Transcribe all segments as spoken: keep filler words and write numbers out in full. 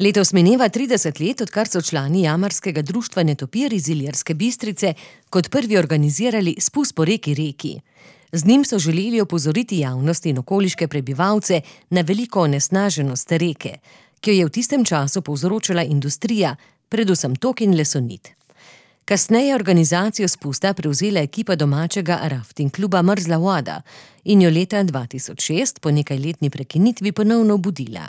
Letos mineva trideset let, odkar so člani jamarskega društva Netopir iz Ilirske Bistrice kot prvi organizirali spust po reki Reki. Z njim so želeli opozoriti javnost in okoliške prebivalce na veliko onesnaženost reke, ki jo je v tistem času povzročala industrija, predvsem tok in lesonit. Kasneje organizacijo spusta prevzela ekipa domačega rafting kluba Mrzla voda in jo leta dva tisoč šest po nekajletni prekinitvi ponovno obudila.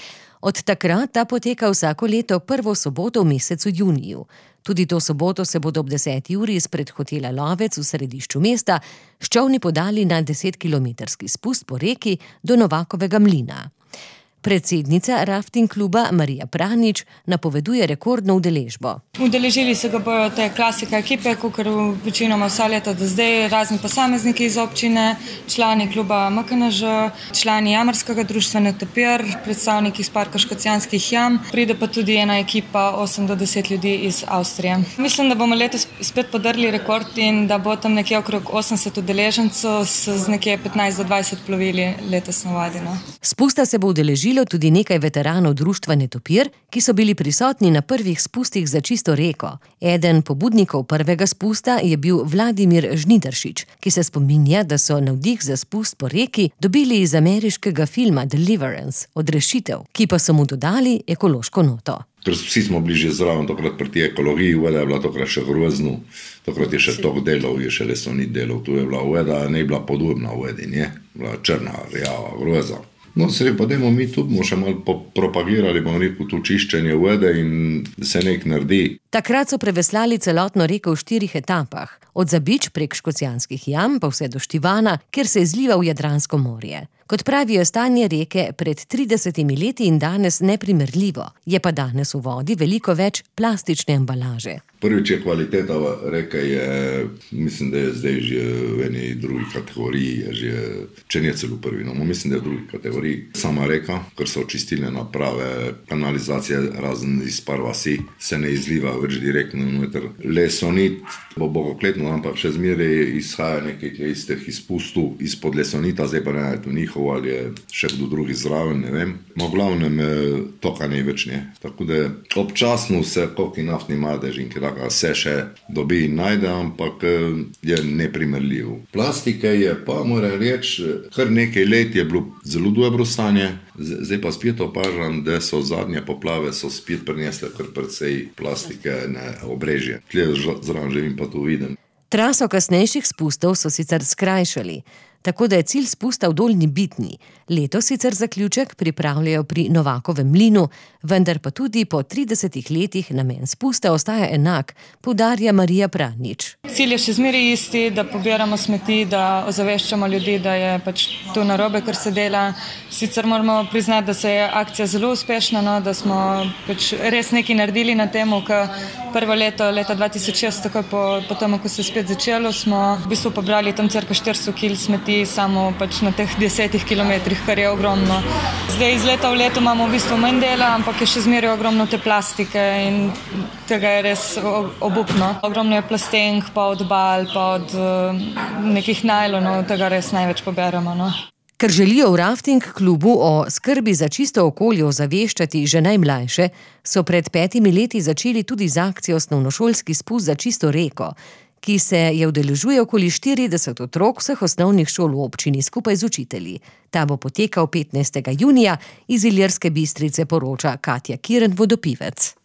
Od takrat ta poteka vsako leto prvo soboto v mesecu juniju. Tudi to soboto se bodo ob deseti uri izpred hotela Lovec v središču mesta s čolni podali na desetkilometrski spust po reki do Novakovega mlina. Predsednica rafting kluba Marija Pranič napoveduje rekordno udeležbo. Udeležili se ga bojo te klasika ekipe, kakor večinoma vsa leta do zdaj, razni posamezniki iz občine, člani kluba M K N Ž, člani jamarskega društva Netopir, predstavniki iz parka Škocjanskih jam, pride pa tudi ena ekipa osem do deset ljudi iz Avstrije. Mislim, da bomo letos spet podrli rekord in da bo tam nekje okrog osemdeset udeležencev z nekje petnajst do dvajset plovili letos na vodi. No. Spusta se bo udeležilo tudi nekaj veteranov društva Netopir, ki so bili prisotni na prvih spustih za čisto reko. Eden pobudnikov prvega spusta je bil Vladimir Žnidaršič, ki se spominja, da so navdih za spust po reki dobili iz ameriškega filma Deliverance, Odrešitev, ki pa so mu dodali ekološko noto. Ker vsi smo bili že zraven tokrat pri tej ekologiji, voda je bila tokrat še grozno, tokrat je še tok delov, je še lesonit delov, tu je bila voda, ne je bila podobna vodi, ne, bila črna, rjava, groza. No, se pa dajmo mi tu, bomo še malo propagirali, bomo rekel, tu čiščenje vode in se nek naredi. Takrat so preveslali celotno reko v štirih etapah, od Zabič prek Škocjanskih jam pa vse do Štivana, kjer se je zlival v Jadransko morje. Kot pravijo, stanje reke pred tridesetimi leti in danes neprimerljivo, je pa danes v vodi veliko več plastične embalaže. Prvič je kvaliteta reke, je, mislim, da je zdaj že v eni drugi kategoriji, je že, če ne celo prvi, no, mislim, da je v drugi kategoriji. Sama reka, ker so čistilne naprave, kanalizacije razen iz par vasi, se ne izliva več direktno noter. Lesonit bo bogokletno, ampak še zmeraj izhaja nekaj iz teh izpustov izpod lesonita, zdaj pa ne je to njihov ali je še kdo drugi zraven, ne vem. No, v glavnem toka ne več ne. Tako da občasno se koki naftni madež in kjer se še dobi in najde, ampak je neprimerljiv. Plastike je pa, moram reči, kar nekaj let je bilo zelo dobro stanje, zdaj pa spet opažam, da so zadnje poplave so spet prinesle kar precej plastike na obrežje. Tle zraven živim pa to vidim. Traso kasnejših spustov so sicer skrajšali, tako da je cilj spusta v Dolnji Bitni. Letos sicer zaključek pripravljajo pri Novakovem mlinu, vendar pa tudi po tridesetih letih namen spusta ostaja enak, poudarja Marija Pranič. Cilj je še zmeraj isti, da pobiramo smeti, da ozaveščamo ljudi, da je pač to narobe, kar se dela. Sicer moramo priznati, da se je akcija zelo uspešna, no, da smo pač res nekaj naredili na temu, ker prvo leto, leta dva tisoč šest, takoj po, po tem, ko se je spet začelo, smo v bistvu pobrali tam cirka štiristo kil smeti samo pač na teh desetih kilometrih, kar je ogromno. Zdaj iz leta v leto imamo v bistvu manj dela, ampak je še zmeraj ogromno te plastike in tega je res obupno. Ogromno je plastenk, pa od bal, pa od uh, nekih najlonov, tega res največ poberemo. No. Ker želijo v rafting klubu o skrbi za čisto okolje ozaveščati že najmlajše, so pred petimi leti začeli tudi z akcijo Osnovnošolski spust za čisto reko, ki se je udeležuje okoli štirideset otrok vseh osnovnih šol v občini skupaj z učitelji. Ta bo potekal petnajstega junija, iz Ilirske Bistrice poroča Katja Kirn, vodopivec.